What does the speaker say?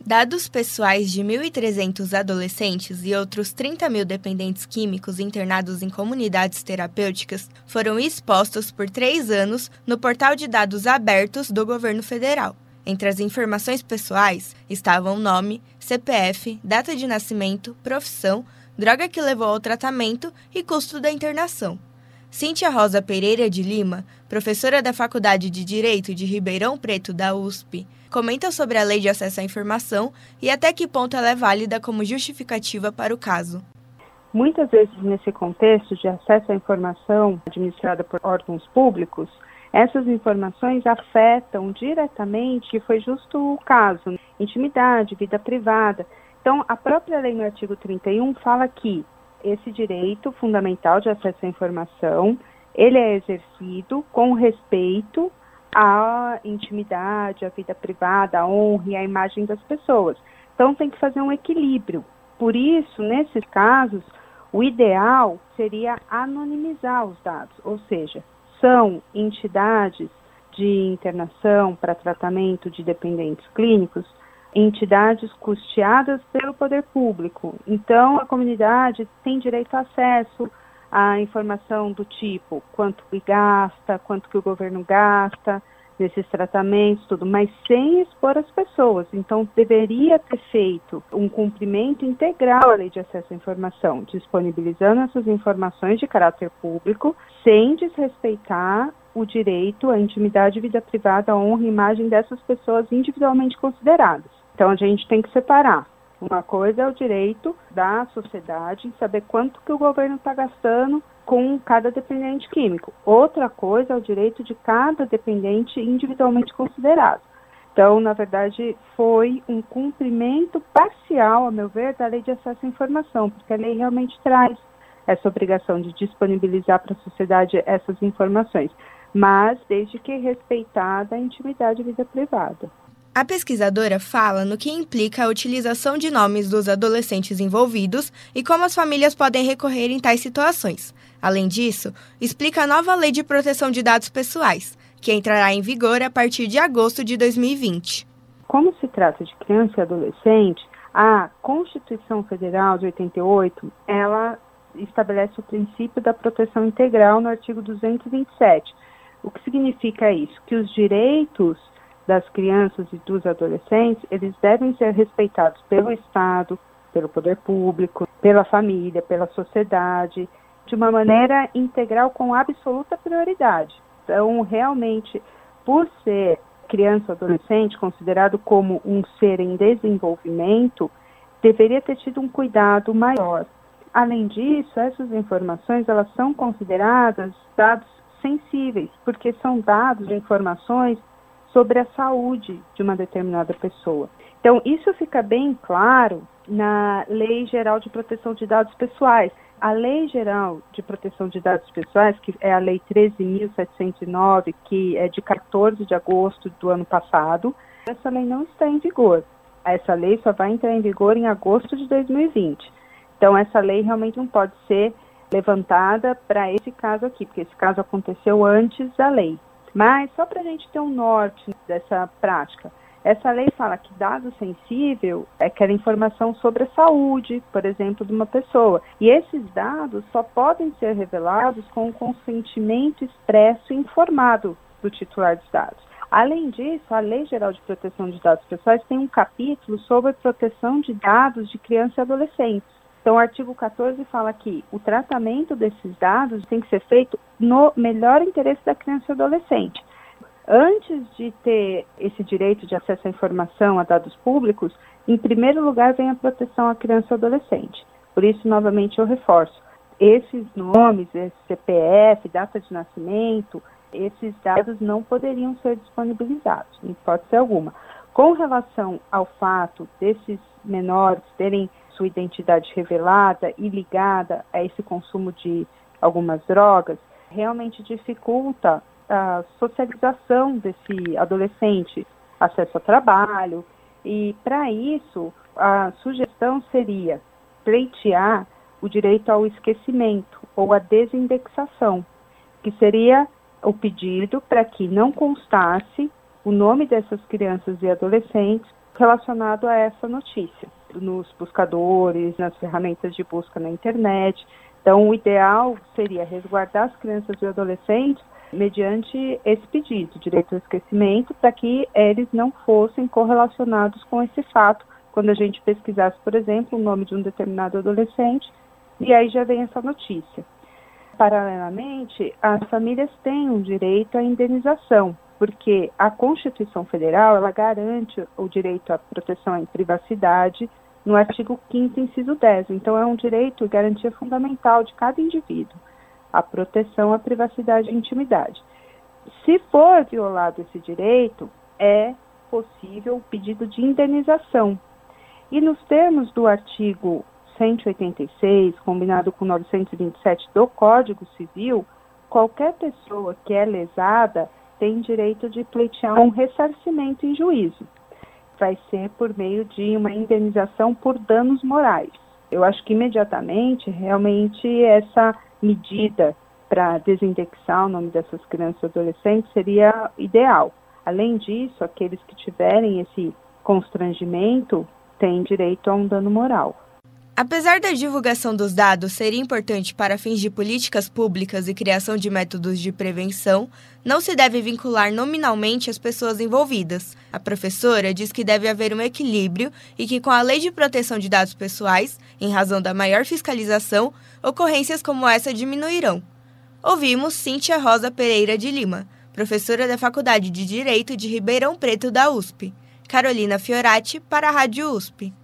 Dados pessoais de 1.300 adolescentes e outros 30 mil dependentes químicos internados em comunidades terapêuticas foram expostos por 3 anos no portal de dados abertos do governo federal. Entre as informações pessoais estavam nome, CPF, data de nascimento, profissão, droga que levou ao tratamento e custo da internação. Cíntia Rosa Pereira de Lima, professora da Faculdade de Direito de Ribeirão Preto da USP, comenta sobre a Lei de Acesso à Informação e até que ponto ela é válida como justificativa para o caso. Muitas vezes, nesse contexto de acesso à informação administrada por órgãos públicos, essas informações afetam diretamente, que foi justo o caso, intimidade, vida privada. Então, a própria lei no artigo 31 fala que esse direito fundamental de acesso à informação, ele é exercido com respeito à intimidade, à vida privada, à honra e à imagem das pessoas. Então, tem que fazer um equilíbrio. Por isso, nesses casos, o ideal seria anonimizar os dados, ou seja, são entidades de internação para tratamento de dependentes clínicos, entidades custeadas pelo poder público. Então, a comunidade tem direito a acesso à informação do tipo quanto que gasta, quanto que o governo gasta nesses tratamentos, tudo, mas sem expor as pessoas. Então, deveria ter feito um cumprimento integral à Lei de Acesso à Informação, disponibilizando essas informações de caráter público, sem desrespeitar o direito à intimidade, vida privada, à honra e imagem dessas pessoas individualmente consideradas. Então, a gente tem que separar. Uma coisa é o direito da sociedade em saber quanto que o governo está gastando com cada dependente químico. Outra coisa é o direito de cada dependente individualmente considerado. Então, na verdade, foi um cumprimento parcial, a meu ver, da Lei de Acesso à Informação, porque a lei realmente traz essa obrigação de disponibilizar para a sociedade essas informações, mas desde que respeitada a intimidade e vida privada. A pesquisadora fala no que implica a utilização de nomes dos adolescentes envolvidos e como as famílias podem recorrer em tais situações. Além disso, explica a nova Lei de Proteção de Dados Pessoais, que entrará em vigor a partir de agosto de 2020. Como se trata de criança e adolescente, a Constituição Federal de 88, ela estabelece o princípio da proteção integral no artigo 227. O que significa isso? Que os direitos das crianças e dos adolescentes, eles devem ser respeitados pelo Estado, pelo poder público, pela família, pela sociedade, de uma maneira integral com absoluta prioridade. Então, realmente, por ser criança ou adolescente, considerado como um ser em desenvolvimento, deveria ter tido um cuidado maior. Além disso, essas informações, elas são consideradas dados sensíveis, porque são dados, informações sobre a saúde de uma determinada pessoa. Então, isso fica bem claro na Lei Geral de Proteção de Dados Pessoais. A Lei Geral de Proteção de Dados Pessoais, que é a Lei 13.709, que é de 14 de agosto do ano passado, essa lei não está em vigor. Essa lei só vai entrar em vigor em agosto de 2020. Então, essa lei realmente não pode ser levantada para esse caso aqui, porque esse caso aconteceu antes da lei. Mas, só para a gente ter um norte dessa prática, essa lei fala que dado sensível é aquela informação sobre a saúde, por exemplo, de uma pessoa. E esses dados só podem ser revelados com o consentimento expresso e informado do titular dos dados. Além disso, a Lei Geral de Proteção de Dados Pessoais tem um capítulo sobre proteção de dados de crianças e adolescentes. Então, o artigo 14 fala que o tratamento desses dados tem que ser feito no melhor interesse da criança e adolescente. Antes de ter esse direito de acesso à informação a dados públicos, em primeiro lugar vem a proteção à criança e adolescente. Por isso, novamente, eu reforço, esses nomes, esse CPF, data de nascimento, esses dados não poderiam ser disponibilizados, em hipótese alguma. Com relação ao fato desses menores terem sua identidade revelada e ligada a esse consumo de algumas drogas, realmente dificulta a socialização desse adolescente, acesso ao trabalho, e para isso a sugestão seria pleitear o direito ao esquecimento ou à desindexação, que seria o pedido para que não constasse o nome dessas crianças e adolescentes relacionado a essa notícia, nos buscadores, nas ferramentas de busca na internet. Então, o ideal seria resguardar as crianças e adolescentes mediante esse pedido, direito ao esquecimento, para que eles não fossem correlacionados com esse fato, quando a gente pesquisasse, por exemplo, o nome de um determinado adolescente, e aí já vem essa notícia. Paralelamente, as famílias têm um direito à indenização, porque a Constituição Federal, ela garante o direito à proteção à privacidade no artigo 5º, inciso 10. Então, é um direito e garantia fundamental de cada indivíduo, a proteção à privacidade e intimidade. Se for violado esse direito, é possível o pedido de indenização. E nos termos do artigo 186, combinado com 927 do Código Civil, qualquer pessoa que é lesada tem direito de pleitear um ressarcimento em juízo. Vai ser por meio de uma indenização por danos morais. Eu acho que imediatamente, realmente, essa medida para desindexar o nome dessas crianças e adolescentes seria ideal. Além disso, aqueles que tiverem esse constrangimento têm direito a um dano moral. Apesar da divulgação dos dados ser importante para fins de políticas públicas e criação de métodos de prevenção, não se deve vincular nominalmente as pessoas envolvidas. A professora diz que deve haver um equilíbrio e que, com a Lei de Proteção de Dados Pessoais, em razão da maior fiscalização, ocorrências como essa diminuirão. Ouvimos Cíntia Rosa Pereira de Lima, professora da Faculdade de Direito de Ribeirão Preto da USP. Carolina Fiorati, para a Rádio USP.